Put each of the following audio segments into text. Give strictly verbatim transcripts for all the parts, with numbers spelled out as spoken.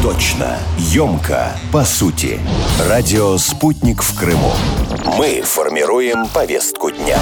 Точно, емко, по сути. Радио «Спутник» в Крыму. Мы формируем повестку дня.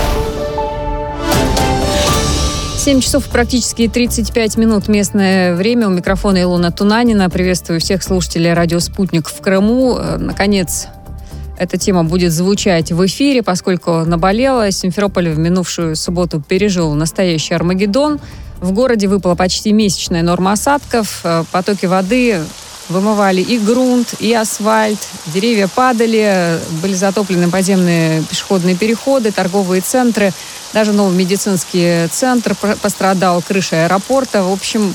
семь часов практически тридцать пять минут местное время. У микрофона Илона Тунанина. Приветствую всех слушателей радио «Спутник» в Крыму. Наконец, эта тема будет звучать в эфире, поскольку наболела. Симферополь в минувшую субботу пережил настоящий Армагеддон. В городе выпала почти месячная норма осадков. Потоки воды вымывали и грунт, и асфальт. Деревья падали, были затоплены подземные пешеходные переходы, торговые центры. Даже новый медицинский центр пострадал, крыша аэропорта. В общем,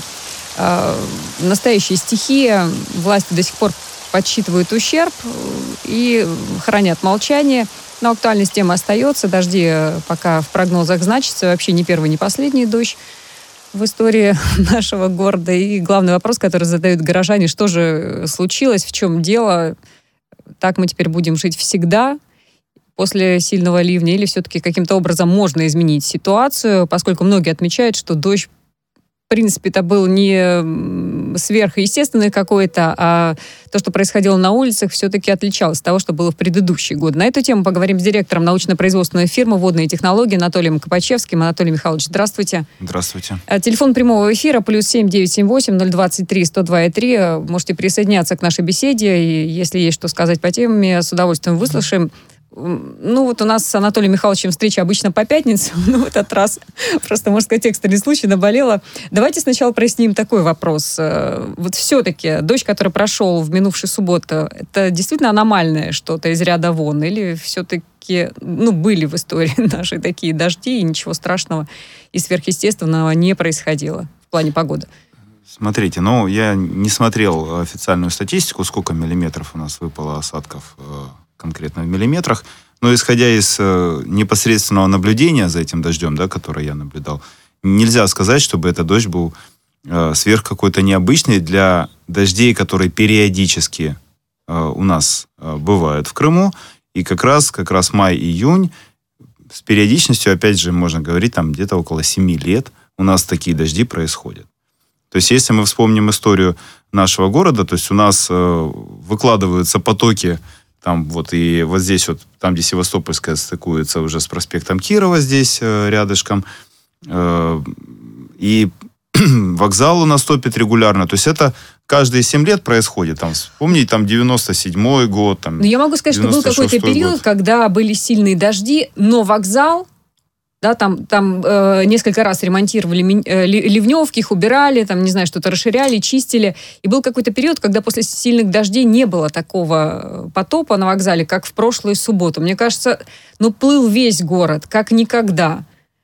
настоящая стихия. Власти до сих пор подсчитывают ущерб и хранят молчание. Но актуальность темы остается. Дожди пока в прогнозах значатся. Вообще не первый, не последний дождь в истории нашего города. И главный вопрос, который задают горожане: что же случилось, в чем дело? Так мы теперь будем жить всегда после сильного ливня? Или все-таки каким-то образом можно изменить ситуацию, поскольку многие отмечают, что дождь, в принципе, это был не сверхъестественный какой-то, а то, что происходило на улицах, все-таки отличалось от того, что было в предыдущие годы. На эту тему поговорим с директором научно-производственной фирмы «Водные технологии» Анатолием Копачевским. Анатолий Михайлович, здравствуйте. Здравствуйте. Телефон прямого эфира плюс семь девятьсот семьдесят восемь ноль двадцать три сто два и три. Можете присоединяться к нашей беседе, и если есть что сказать по теме, с удовольствием выслушаем. Ну, вот у нас с Анатолием Михайловичем встреча обычно по пятницам, но в этот раз просто, можно сказать, экстренный случай, наболело. Давайте сначала проясним такой вопрос. Вот все-таки дождь, который прошел в минувшую субботу, это действительно аномальное что-то из ряда вон? Или все-таки, ну, были в истории нашей такие дожди, и ничего страшного и сверхъестественного не происходило в плане погоды? Смотрите, ну, я не смотрел официальную статистику, сколько миллиметров у нас выпало осадков конкретно в миллиметрах, но исходя из э, непосредственного наблюдения за этим дождем, да, который я наблюдал, нельзя сказать, чтобы этот дождь был э, сверх какой-то необычный для дождей, которые периодически э, у нас э, бывают в Крыму, и как раз, как раз май-июнь с периодичностью, опять же, можно говорить, там где-то около семи лет у нас такие дожди происходят. То есть, если мы вспомним историю нашего города, то есть у нас э, выкладываются потоки. Там вот и вот здесь вот, там, где Севастопольская стыкуется уже с проспектом Кирова, здесь э, рядышком. Э, и вокзал у нас топит регулярно. То есть это каждые семь лет происходит. Там, вспомните, там девяносто седьмой год. Там, но я могу сказать, что был какой-то период, год. Когда были сильные дожди, но вокзал, да, там, там э, несколько раз ремонтировали э, ливневки, их убирали, там, не знаю, что-то расширяли, чистили. И был какой-то период, когда после сильных дождей не было такого потопа на вокзале, как в прошлую субботу. Мне кажется, ну, плыл весь город, как никогда.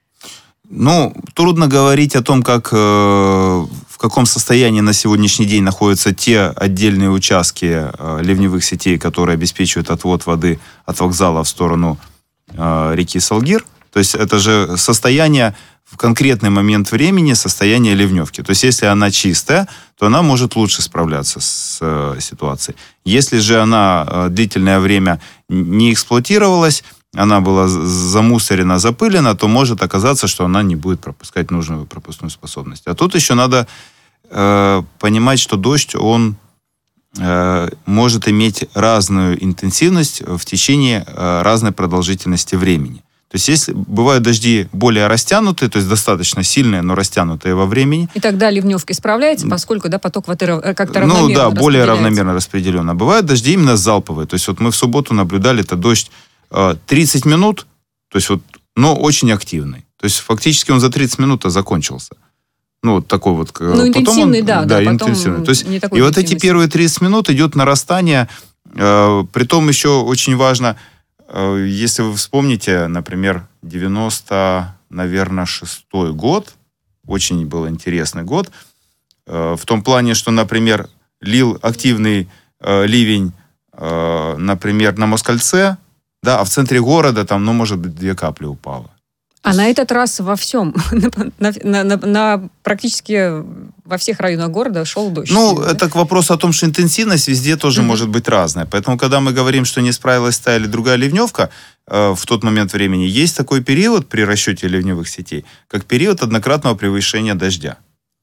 Ну, трудно говорить о том, как, э, в каком состоянии на сегодняшний день находятся те отдельные участки э, ливневых сетей, которые обеспечивают отвод воды от вокзала в сторону э, реки Салгир. То есть это же состояние в конкретный момент времени, состояние ливневки. То есть если она чистая, то она может лучше справляться с э, ситуацией. Если же она э, длительное время не эксплуатировалась, она была замусорена, запылена, то может оказаться, что она не будет пропускать нужную пропускную способность. А тут еще надо э, понимать, что дождь, он э, может иметь разную интенсивность в течение э, разной продолжительности времени. То есть, если бывают дожди более растянутые, то есть достаточно сильные, но растянутые во времени. И тогда ливневка справляется, поскольку, да, поток воды как-то равномерно Ну да, более равномерно распределен. А бывают дожди именно залповые. То есть, вот мы в субботу наблюдали, это дождь э, тридцать минут, то есть, вот, но очень активный. То есть, фактически он за тридцать минут закончился. Ну, вот такой вот. Ну, интенсивный, он, да. Да, да интенсивный. То есть, и вот эти первые тридцать минут идет нарастание. Э, притом еще очень важно... Если вы вспомните, например, девяносто, наверное, шестой год, очень был интересный год, в том плане, что, например, лил активный ливень, например, на Москальце, да, а в центре города там, ну, может быть, две капли упало. А на этот раз во всем, на, на, на, на практически во всех районах города шел дождь. Ну, да? это к вопросу о том, что интенсивность везде тоже mm-hmm. может быть разная. Поэтому, когда мы говорим, что не справилась та или другая ливневка, э, в тот момент времени есть такой период при расчете ливневых сетей, как период однократного превышения дождя.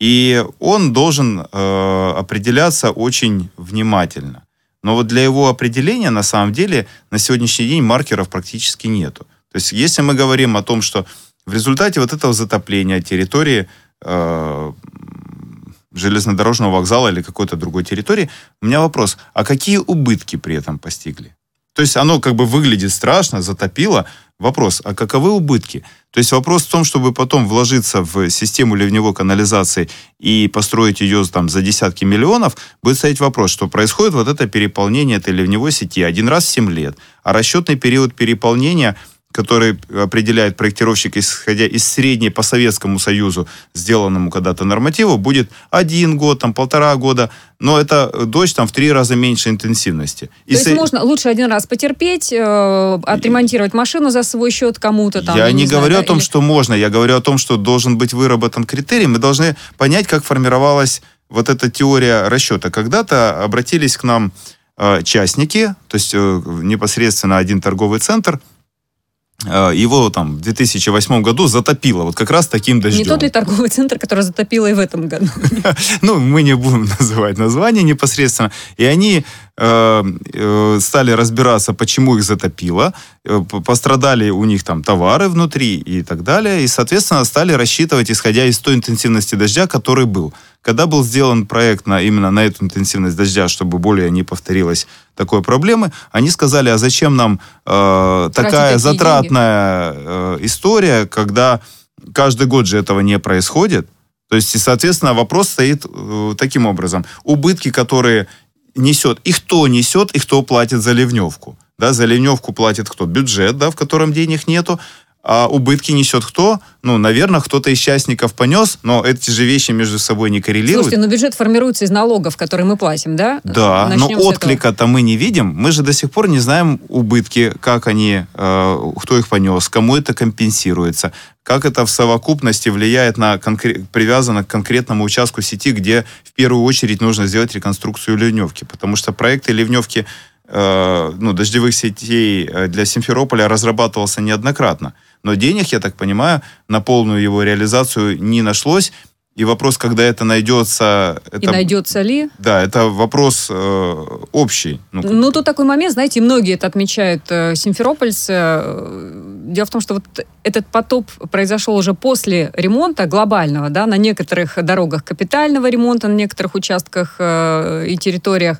И он должен э, определяться очень внимательно. Но вот для его определения, на самом деле, на сегодняшний день маркеров практически нету. То есть, если мы говорим о том, что в результате вот этого затопления территории э, железнодорожного вокзала или какой-то другой территории, у меня вопрос, а какие убытки при этом постигли? То есть, оно как бы выглядит страшно, затопило. Вопрос, а каковы убытки? То есть, вопрос в том, чтобы потом вложиться в систему ливневой канализации и построить ее там за десятки миллионов, будет стоять вопрос, что происходит вот это переполнение этой ливневой сети один раз в семь лет, а расчетный период переполнения, который определяет проектировщик, исходя из средней по Советскому Союзу сделанному когда-то нормативу, будет один год, там, полтора года, но это дождь там в три раза меньше интенсивности. То и есть с... можно лучше один раз потерпеть, э, отремонтировать машину за свой счет кому-то там. Я, я не, не знаю, говорю да, о том, или... что можно, я говорю о том, что должен быть выработан критерий. Мы должны понять, как формировалась вот эта теория расчета. Когда-то обратились к нам э, частники, то есть э, непосредственно один торговый центр, его там в две тысячи восьмом году затопило вот как раз таким дождем. Не тот ли торговый центр, который затопило и в этом году? Ну, мы не будем называть название непосредственно. И они стали разбираться, почему их затопило. Пострадали у них там товары внутри и так далее. И, соответственно, стали рассчитывать, исходя из той интенсивности дождя, который был. Когда был сделан проект на, именно на эту интенсивность дождя, чтобы более не повторилось такой проблемы, они сказали, а зачем нам э, такая затратная э, история, когда каждый год же этого не происходит. То есть, и, соответственно, вопрос стоит э, таким образом. Убытки, которые несет, и кто несет, и кто платит за ливневку. Да, за ливневку платит кто? Бюджет, да, в котором денег нету. А убытки несет кто? Ну, наверное, кто-то из частников понес, но эти же вещи между собой не коррелируют. Слушайте, но бюджет формируется из налогов, которые мы платим, да? Да, начнем но отклика-то мы не видим. Мы же до сих пор не знаем убытки, как они, э, кто их понес, кому это компенсируется, как это в совокупности влияет на конкрет, привязано к конкретному участку сети, где в первую очередь нужно сделать реконструкцию ливневки. Потому что проекты ливневки э, ну, дождевых сетей для Симферополя разрабатывался неоднократно. Но денег, я так понимаю, на полную его реализацию не нашлось. И вопрос, когда это найдется... Это, и найдется ли? Да, это вопрос э, общий. Ну, ну, тут такой момент, знаете, многие это отмечают э, симферопольцы. Дело в том, что вот этот потоп произошел уже после ремонта глобального, да, на некоторых дорогах капитального ремонта, на некоторых участках э, и территориях.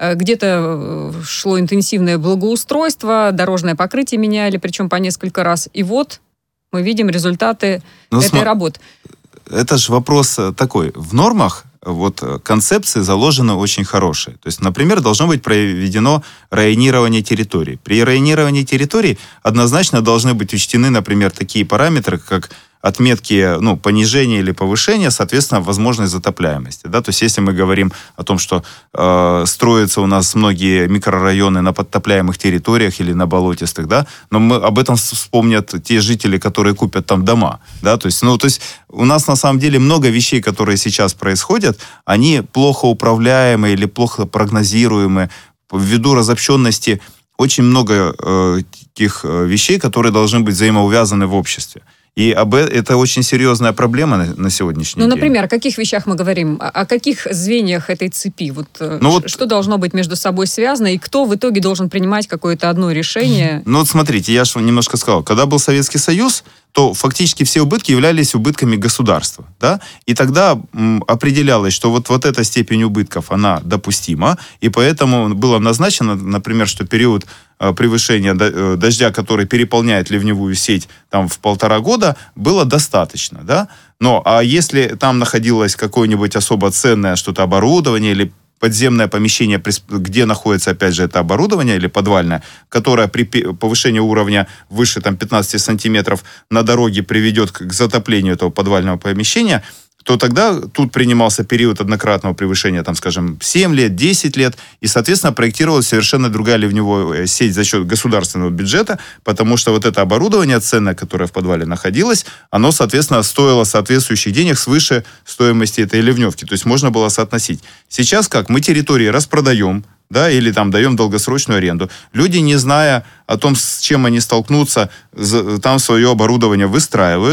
Где-то шло интенсивное благоустройство, дорожное покрытие меняли, причем по несколько раз. И вот мы видим результаты ну, этой см... работы. Это же вопрос такой. В нормах вот концепции заложены очень хорошие. То есть, например, должно быть проведено районирование территорий. При районировании территорий однозначно должны быть учтены, например, такие параметры, как отметки, ну, понижения или повышения, соответственно, возможность затопляемости. Да? То есть, если мы говорим о том, что э, строятся у нас многие микрорайоны на подтопляемых территориях или на болотистых, да, но мы об этом вспомнят те жители, которые купят там дома. Да? То есть, ну, то есть, у нас на самом деле много вещей, которые сейчас происходят, они плохо управляемые или плохо прогнозируемые ввиду разобщенности. Очень много э, таких вещей, которые должны быть взаимоувязаны в обществе. И об это очень серьезная проблема на, на сегодняшний ну, день. Ну, например, о каких вещах мы говорим? О, о каких звеньях этой цепи? Вот, ну, вот, что должно быть между собой связано? И кто в итоге должен принимать какое-то одно решение? Ну, вот смотрите, я же немножко сказал. Когда был Советский Союз, то фактически все убытки являлись убытками государства. Да? И тогда м, определялось, что вот, вот эта степень убытков, она допустима. И поэтому было назначено, например, что период превышения дождя, который переполняет ливневую сеть там, в полтора года, было достаточно. Да? Но а если там находилось какое-нибудь особо ценное что-то оборудование или подземное помещение, где находится, опять же, это оборудование или подвальное, которое при повышении уровня выше там, пятнадцать сантиметров на дороге приведет к затоплению этого подвального помещения, то тогда тут принимался период однократного превышения, там, скажем, семь лет, десять лет, и, соответственно, проектировалась совершенно другая ливневая сеть за счет государственного бюджета, потому что вот это оборудование ценное, которое в подвале находилось, оно, соответственно, стоило соответствующих денег свыше стоимости этой ливневки. То есть можно было соотносить. Сейчас как? Мы территории распродаем, да, или там даем долгосрочную аренду. Люди, не зная о том, с чем они столкнутся, там свое оборудование выстраивают.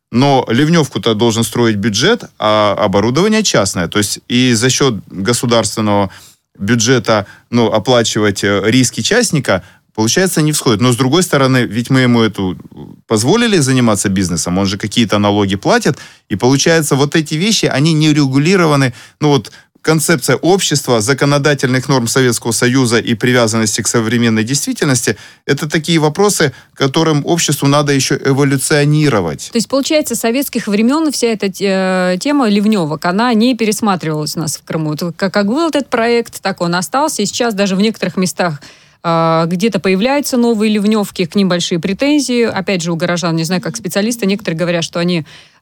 Но ливневку-то должен строить бюджет, а оборудование частное. То есть и за счет государственного бюджета, ну, оплачивать риски частника, получается, не всходит. Но, с другой стороны, ведь мы ему эту позволили заниматься бизнесом, он же какие-то налоги платит, и получается, вот эти вещи, они не регулированы, ну, вот, концепция общества, законодательных норм Советского Союза и привязанности к современной действительности – это такие вопросы, которым обществу надо еще эволюционировать. То есть, получается, с советских времен вся эта э, тема ливневок, она не пересматривалась у нас в Крыму. Это, как, как был этот проект, так он остался. И сейчас даже в некоторых местах э, где-то появляются новые ливневки, к ним большие претензии. Опять же, у горожан, не знаю, как специалисты, некоторые говорят, что они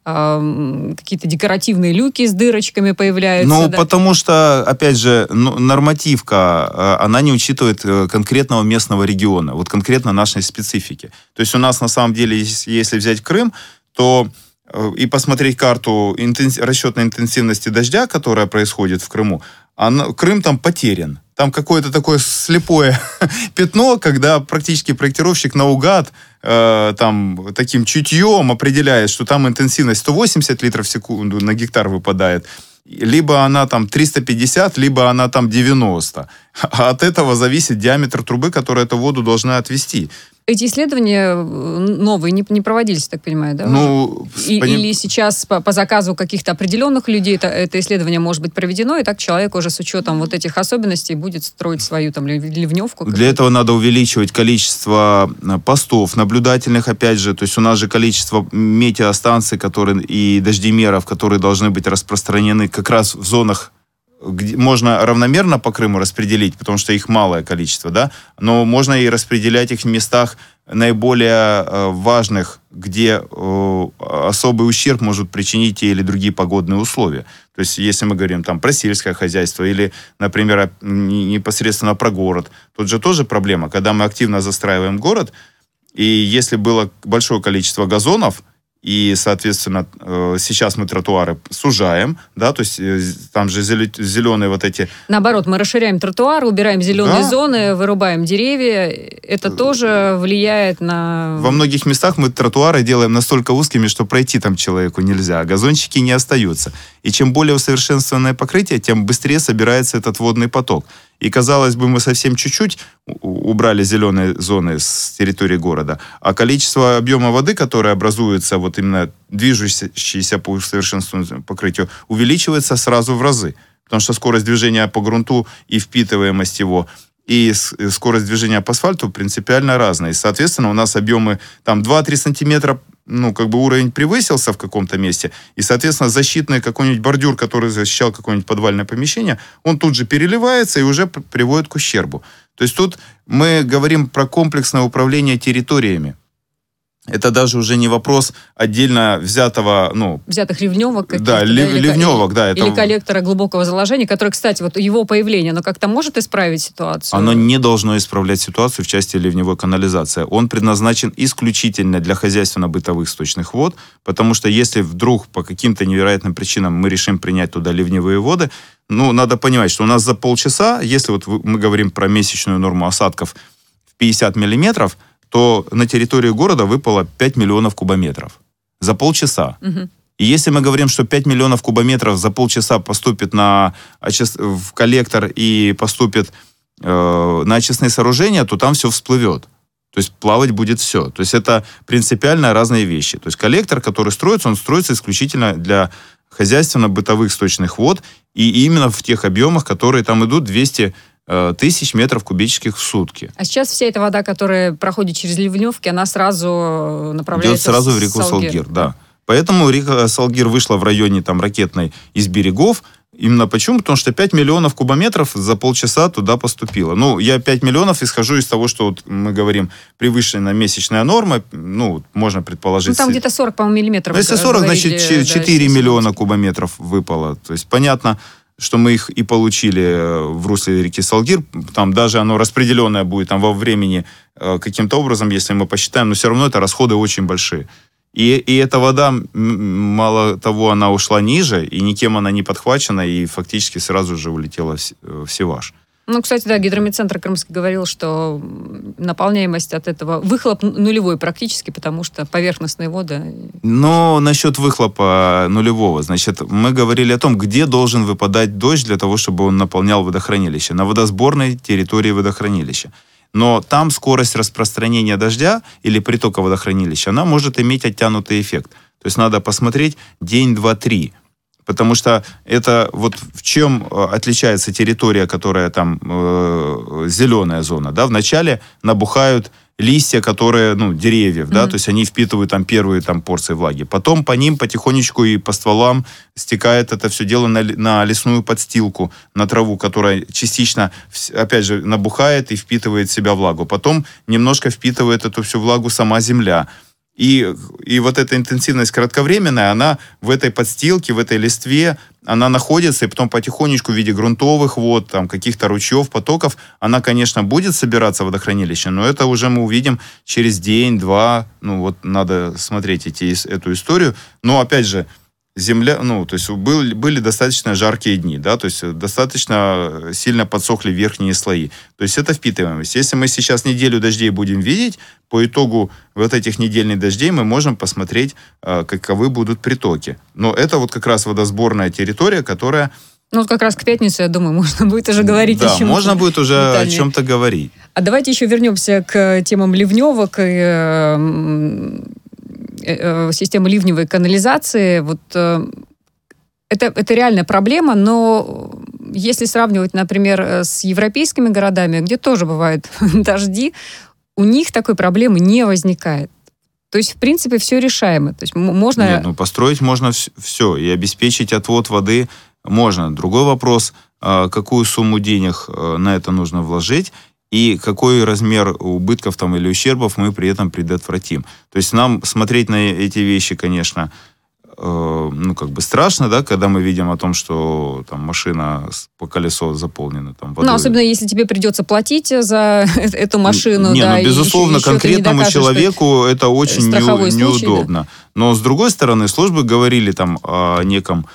какие-то декоративные люки с дырочками появляются. Ну, да? потому что, опять же, нормативка, она не учитывает конкретного местного региона, вот конкретно нашей специфики. То есть у нас, на самом деле, если взять Крым, то и посмотреть карту интенс... расчетной интенсивности дождя, которая происходит в Крыму, она... Крым там потерян. Там какое-то такое слепое пятно, когда практически проектировщик наугад э, там, таким чутьем определяет, что там интенсивность сто восемьдесят литров в секунду на гектар выпадает. Либо она там триста пятьдесят, либо она там девяносто. А от этого зависит диаметр трубы, которая эту воду должна отвести. Эти исследования новые не, не проводились, так понимаю, да? Ну, и, поним... Или сейчас по, по заказу каких-то определенных людей это, это исследование может быть проведено, и так человек уже с учетом вот этих особенностей будет строить свою там ливневку. Для этого надо увеличивать количество постов наблюдательных, опять же, то есть у нас же количество метеостанций, которые, и дождемеров, которые должны быть распространены как раз в зонах, где можно равномерно по Крыму распределить, потому что их малое количество, да, но можно и распределять их в местах наиболее э, важных, где э, особый ущерб может причинить те или другие погодные условия. То есть, если мы говорим там про сельское хозяйство или, например, непосредственно про город, тут же тоже проблема, когда мы активно застраиваем город, и если было большое количество газонов, и, соответственно, сейчас мы тротуары сужаем, да, то есть там же зеленые вот эти... Наоборот, мы расширяем тротуары, убираем зеленые да. зоны, вырубаем деревья. Это тоже влияет на... Во многих местах мы тротуары делаем настолько узкими, что пройти там человеку нельзя, а газончики не остаются. И чем более усовершенствованное покрытие, тем быстрее собирается этот водный поток. И, казалось бы, мы совсем чуть-чуть убрали зеленые зоны с территории города, а количество объема воды, которое образуется вот именно движущейся по усовершенствованному покрытию, увеличивается сразу в разы. Потому что скорость движения по грунту и впитываемость его, и скорость движения по асфальту принципиально разные. И, соответственно, у нас объемы там два-три сантиметра, ну, как бы уровень превысился в каком-то месте, и, соответственно, защитный какой-нибудь бордюр, который защищал какое-нибудь подвальное помещение, он тут же переливается и уже приводит к ущербу. То есть тут мы говорим про комплексное управление территориями. Это даже уже не вопрос отдельно взятого, ну... Взятых ливневок каких-то. Да, лив, да, или, ливневок, да. Или это... коллектора глубокого заложения, который, кстати, вот его появление, оно как-то может исправить ситуацию? Оно не должно исправлять ситуацию в части ливневой канализации. Он предназначен исключительно для хозяйственно-бытовых сточных вод, потому что если вдруг по каким-то невероятным причинам мы решим принять туда ливневые воды, ну, надо понимать, что у нас за полчаса, если вот мы говорим про месячную норму осадков в пятьдесят миллиметров, то на территории города выпало пять миллионов кубометров за полчаса. Угу. И если мы говорим, что пять миллионов кубометров за полчаса поступит на очис... в коллектор и поступит э, на очистные сооружения, то там все всплывет. То есть плавать будет все. То есть это принципиально разные вещи. То есть коллектор, который строится, он строится исключительно для хозяйственно-бытовых сточных вод, и именно в тех объемах, которые там идут, двести тысяч метров кубических в сутки. А сейчас вся эта вода, которая проходит через ливневки, она сразу направляется идет сразу в реку Салгир. Салгир, да. Поэтому река Салгир вышла в районе там ракетной из берегов. Именно почему? Потому что пять миллионов кубометров за полчаса туда поступило. Ну, я пять миллионов исхожу из того, что вот мы говорим, превышенная месячная норма, ну, можно предположить... Ну, там где-то сорок, по-моему, миллиметров. Ну, если сорок, говорили, значит, четыре да, миллиона кубометров выпало. То есть, понятно, что мы их и получили в русле реки Салгир. Там даже оно распределенное будет там во времени каким-то образом, если мы посчитаем, но все равно это расходы очень большие. И, и эта вода, мало того, она ушла ниже, и никем она не подхвачена, и фактически сразу же улетела в Севаш. Ну, кстати, да, гидромедцентр Крымский говорил, что наполняемость от этого, выхлоп нулевой практически, потому что поверхностные воды... Но насчет выхлопа нулевого, значит, мы говорили о том, где должен выпадать дождь для того, чтобы он наполнял водохранилище. На водосборной территории водохранилища. Но там скорость распространения дождя или притока водохранилища, она может иметь оттянутый эффект. То есть надо посмотреть день, два, три. Потому что это вот в чем отличается территория, которая там э, зеленая зона, да, вначале набухают листья, которые, ну, деревьев, mm-hmm. да, то есть они впитывают там первые там порции влаги. Потом по ним потихонечку и по стволам стекает это все дело на, на лесную подстилку, на траву, которая частично, опять же, набухает и впитывает в себя влагу. Потом немножко впитывает эту всю влагу сама земля. И, и вот эта интенсивность кратковременная, она в этой подстилке, в этой листве, она находится, и потом потихонечку в виде грунтовых вод, там, каких-то ручьев, потоков, она, конечно, будет собираться в водохранилище, но это уже мы увидим через день-два, ну вот надо смотреть эти, эту историю. Но, опять же, земля, ну, то есть был, были достаточно жаркие дни, да, то есть достаточно сильно подсохли верхние слои. То есть это впитываемость. Если мы сейчас неделю дождей будем видеть, по итогу вот этих недельных дождей мы можем посмотреть, каковы будут притоки. Но это вот как раз водосборная территория, которая... Ну, вот как раз к пятнице, я думаю, можно будет уже говорить да, о чем-то. Да, можно будет уже детальнее. О чем-то говорить. А давайте еще вернемся к темам ливневок и системы ливневой канализации. Вот э, это, это реальная проблема, но если сравнивать, например, с европейскими городами, где тоже бывают дожди, у них такой проблемы не возникает. То есть, в принципе, все решаемо. То есть можно... Нет, ну, построить можно все, и обеспечить отвод воды можно. Другой вопрос, какую сумму денег на это нужно вложить, и какой размер убытков там или ущербов мы при этом предотвратим. То есть нам смотреть на эти вещи, конечно, э, ну, как бы страшно, да, когда мы видим о том, что там машина по колесо заполнена там водой. Ну, особенно если тебе придется платить за эту машину. Не, да, ну, безусловно, еще, конкретному еще человеку это очень не, случай, неудобно. Да? Но, с другой стороны, службы говорили там о неком,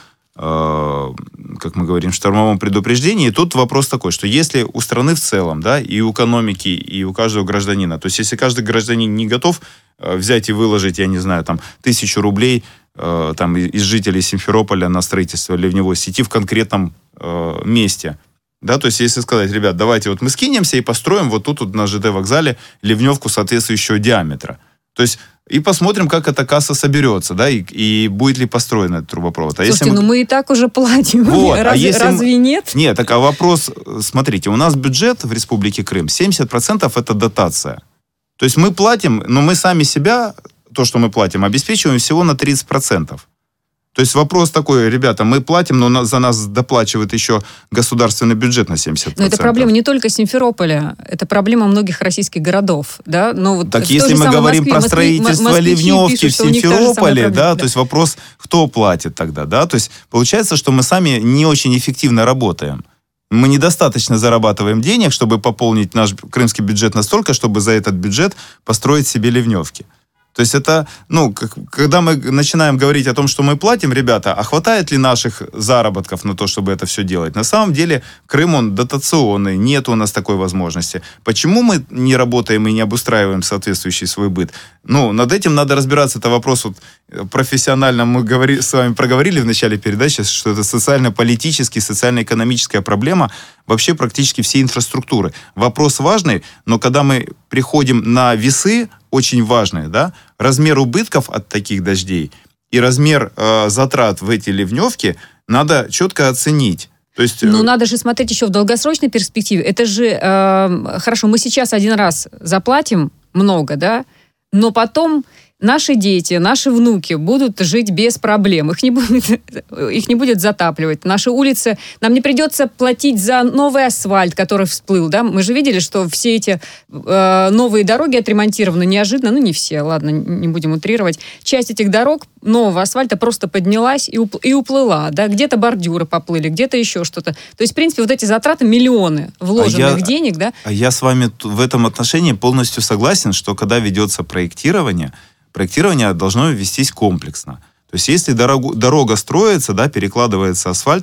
как мы говорим, штормовом предупреждении. И тут вопрос такой, что если у страны в целом, да, и у экономики, и у каждого гражданина, то есть если каждый гражданин не готов взять и выложить, я не знаю, там, тысячу рублей там, из жителей Симферополя на строительство ливневой сети в конкретном э, месте, да, то есть если сказать, ребят, давайте вот мы скинемся и построим вот тут вот на ЖД вокзале ливневку соответствующего диаметра. То есть и посмотрим, как эта касса соберется, да, и, и будет ли построен этот трубопровод. А Слушайте, если мы... ну мы и так уже платим. Вот, разве, а если разве мы... нет? Нет, так а вопрос, смотрите, у нас бюджет в Республике Крым, семьдесят процентов это дотация. То есть мы платим, но мы сами себя, то, что мы платим, обеспечиваем всего на тридцать процентов. То есть вопрос такой, ребята, мы платим, но за нас доплачивает еще государственный бюджет на семьдесят процентов. Но это проблема не только Симферополя, это проблема многих российских городов. Да? Но вот так если мы говорим Москве, про строительство ливневки пишут, в Симферополе, да, то есть вопрос, кто платит тогда, да, то есть получается, что мы сами не очень эффективно работаем. Мы недостаточно зарабатываем денег, чтобы пополнить наш крымский бюджет настолько, чтобы за этот бюджет построить себе ливневки. То есть это, ну, как, когда мы начинаем говорить о том, что мы платим, ребята, а хватает ли наших заработков на то, чтобы это все делать? На самом деле Крым, он дотационный, нет у нас такой возможности. Почему мы не работаем и не обустраиваем соответствующий свой быт? Ну, над этим надо разбираться. Это вопрос вот профессионально. Мы говори, с вами проговорили в начале передачи, что это социально-политическая, социально-экономическая проблема вообще практически всей инфраструктуры. Вопрос важный, но когда мы приходим на весы, очень важные, да, размер убытков от таких дождей и размер э, затрат в эти ливневки надо четко оценить. То есть, ну, надо же смотреть еще в долгосрочной перспективе. Это же, э, хорошо, мы сейчас один раз заплатим много, да, но потом наши дети, наши внуки будут жить без проблем. Их не будет, их не будет затапливать. Наши улицы... Нам не придется платить за новый асфальт, который всплыл. Да? Мы же видели, что все эти э, новые дороги отремонтированы неожиданно. Ну, не все, ладно, не будем утрировать. Часть этих дорог нового асфальта просто поднялась и, уп- и уплыла. Да? Где-то бордюры поплыли, где-то еще что-то. То есть, в принципе, вот эти затраты, миллионы вложенных а я, денег. Да? А я с вами в этом отношении полностью согласен, что когда ведется проектирование, проектирование должно вестись комплексно. То есть, если дорогу, дорога строится, да, перекладывается асфальт,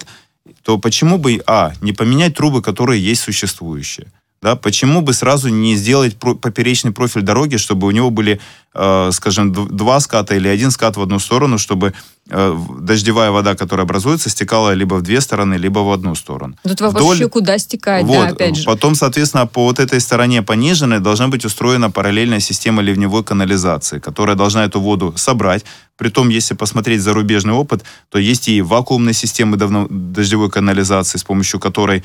то почему бы, а, не поменять трубы, которые есть существующие? Да, почему бы сразу не сделать поперечный профиль дороги, чтобы у него были, э, скажем, два ската или один скат в одну сторону, чтобы э, дождевая вода, которая образуется, стекала либо в две стороны, либо в одну сторону. Тут вопрос Вдоль... еще куда стекать, вот, да, опять же. Потом, соответственно, по вот этой стороне пониженной должна быть устроена параллельная система ливневой канализации, которая должна эту воду собрать. Притом, если посмотреть зарубежный опыт, то есть и вакуумные системы давно... дождевой канализации, с помощью которой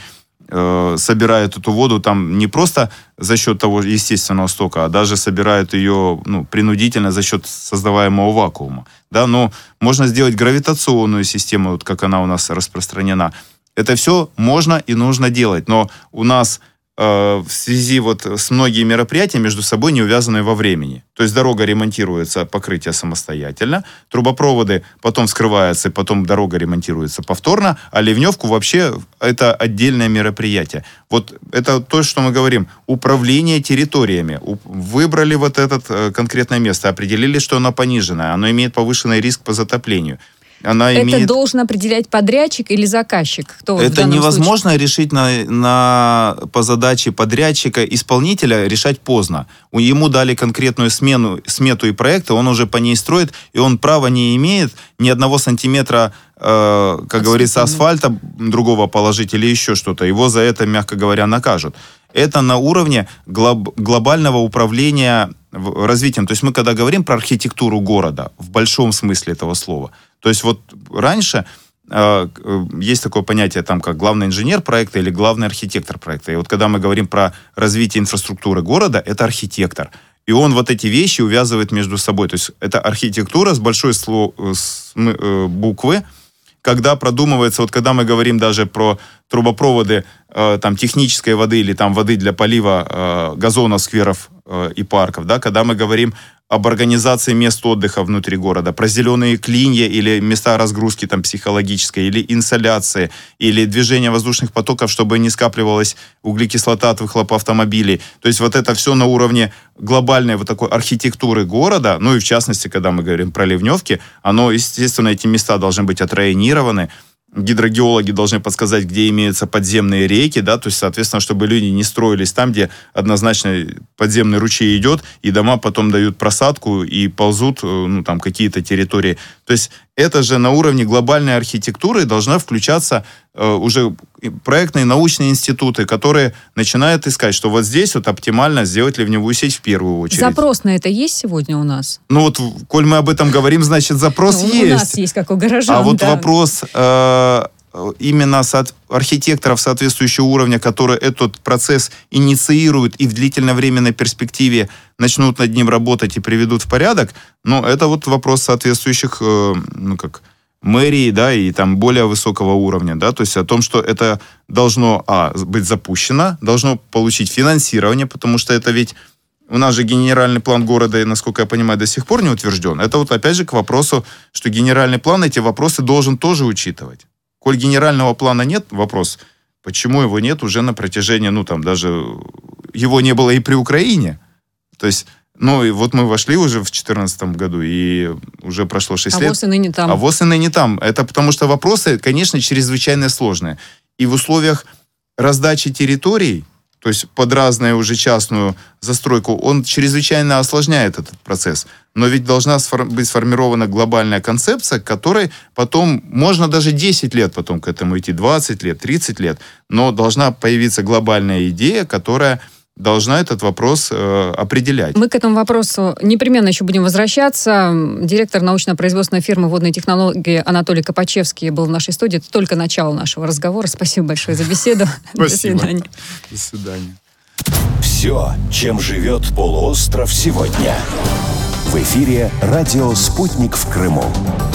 собирают эту воду там не просто за счет того естественного стока, а даже собирают ее ну, принудительно за счет создаваемого вакуума. Да? Но можно сделать гравитационную систему, вот как она у нас распространена. Это все можно и нужно делать, но у нас э, в связи вот с многими мероприятиями между собой не увязаны во времени. То есть дорога ремонтируется, покрытие самостоятельно, трубопроводы потом вскрываются, и потом дорога ремонтируется повторно, а ливневку вообще это отдельное мероприятие. Вот это то, что мы говорим, управление территориями. Выбрали вот это конкретное место, определили, что оно пониженное, оно имеет повышенный риск по затоплению. Она это имеет... должен определять подрядчик или заказчик? Кто это невозможно случае? решить на, на, по задаче подрядчика, исполнителя решать поздно. Ему дали конкретную смену, смету и проекты, он уже по ней строит, и он права не имеет ни одного сантиметра, э, как говорится, асфальта другого положить или еще что-то. Его за это, мягко говоря, накажут. Это на уровне глоб, глобального управления развитием. То есть мы, когда говорим про архитектуру города, в большом смысле этого слова, то есть вот раньше э, есть такое понятие, там, как главный инженер проекта или главный архитектор проекта. И вот когда мы говорим про развитие инфраструктуры города, это архитектор. И он вот эти вещи увязывает между собой. То есть это архитектура с большой сло, с, э, буквы, когда продумывается, вот когда мы говорим даже про трубопроводы э, там, технической воды или там, воды для полива э, газонов, скверов э, и парков, да, когда мы говорим об организации мест отдыха внутри города, про зеленые клинья или места разгрузки там, психологической, или инсоляции, или движение воздушных потоков, чтобы не скапливалась углекислота от выхлопа автомобилей. То есть вот это все на уровне глобальной вот такой архитектуры города, ну и в частности, когда мы говорим про ливневки, оно, естественно, эти места должны быть отрайонированы. Гидрогеологи должны подсказать, где имеются подземные реки, да, то есть, соответственно, чтобы люди не строились там, где однозначно подземный ручей идет, и дома потом дают просадку и ползут, ну, там, какие-то территории. То есть, это же на уровне глобальной архитектуры должна включаться э, уже проектные научные институты, которые начинают искать, что вот здесь вот оптимально сделать ливневую сеть в первую очередь. Запрос на это есть сегодня у нас? Ну вот, коль мы об этом говорим, значит, запрос ну, есть. У нас есть, как у горожан. А вот да. вопрос э, именно со- архитекторов соответствующего уровня, которые этот процесс инициируют и в длительновременной перспективе начнут над ним работать и приведут в порядок, ну, это вот вопрос соответствующих, э, ну, как, мэрии, да, и там более высокого уровня, да, то есть о том, что это должно, а, быть запущено, должно получить финансирование, потому что это ведь у нас же генеральный план города, насколько я понимаю, до сих пор не утвержден. Это вот опять же к вопросу, что генеральный план эти вопросы должен тоже учитывать. Коль генерального плана нет, вопрос, почему его нет уже на протяжении, ну, там, даже его не было и при Украине. То есть, ну, и вот мы вошли уже в две тысячи четырнадцатом году, и уже прошло шесть а лет. А ВОС и ныне там. А ВОС и ныне там. Это потому что вопросы, конечно, чрезвычайно сложные. И в условиях раздачи территорий, то есть под разную уже частную застройку, он чрезвычайно осложняет этот процесс. Но ведь должна быть сформирована глобальная концепция, к которой потом, можно даже десять лет потом к этому идти, двадцать лет, тридцать лет, но должна появиться глобальная идея, которая должна этот вопрос э, определять. Мы к этому вопросу непременно еще будем возвращаться. Директор научно-производственной фирмы «Водные технологии» Анатолий Копачевский был в нашей студии. Это только начало нашего разговора. Спасибо большое за беседу. Спасибо. До свидания. До свидания. Все, чем живет полуостров сегодня. В эфире радио «Спутник в Крыму».